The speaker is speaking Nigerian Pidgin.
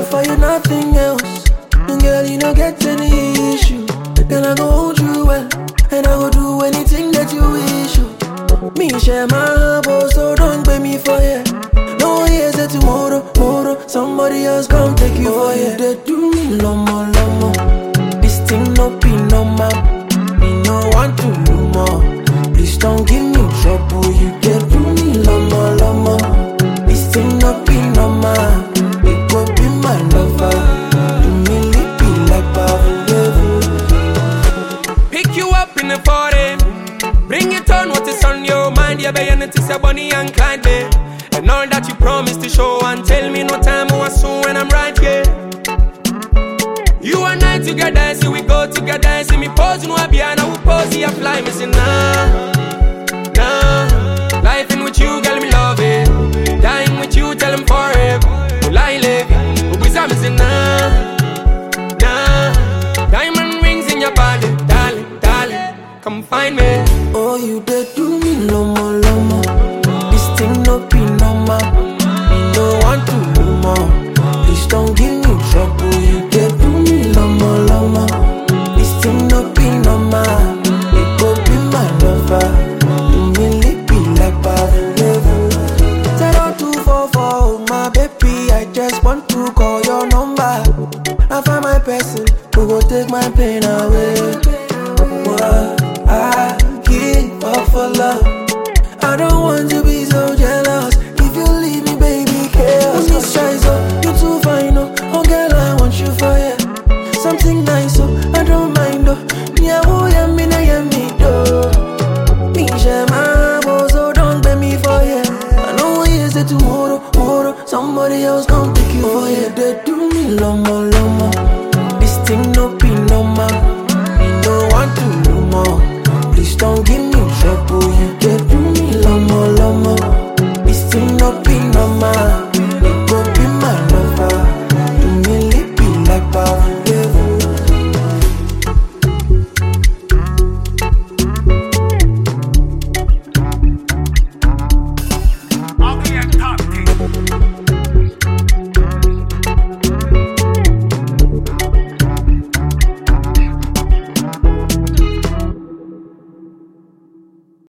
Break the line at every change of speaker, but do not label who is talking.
offer you nothing else. And girl, you don't get any issue. Then I go hold you well, and I go do anything that you wish you. Me share my heart, so don't pay me for it. No, here's a tomorrow, somebody else come take you for it. They do me lomo. This thing no be normal. Me no want to do more. Please don't give me trouble. You get do me lomo. This thing no be normal. It go be my lover. Do me lippy like Pavlov.
Pick you up in the 40. Bring it on what is on your mind. Yeah, baby, and it's a Bonnie and Clyde, babe. And all that you promised to show and tell me no time or soon when I'm right here. You and I together, see we go together. See me pose, no I be and I will pose, see I fly. Me say nah. Life in with you, girl, me love it. Dying with you, tell them forever. Will I live? Who is I? Me say nah. Diamond rings in your body, darling, come find me.
Oh, you did do me lomo. This thing no be normal. Me no want to do more. Please don't give me trouble. You did do me lomo. This thing no be normal. It go be my lover. Do me lippy like Pavlov. 0244, oh my baby, I just want to call your number. I find my person who go take my pain away. What I give up for love. I don't want to be so jealous. If you leave me, baby, chaos. This try so you too fine, oh girl, I want you for ya. Something nice, oh I don't mind, oh. Yeah, oh yeah, me na yeah me do. Me share my boss, so don't pay me for ya. I know you say tomorrow, somebody else come take you for ya. They do me lomo.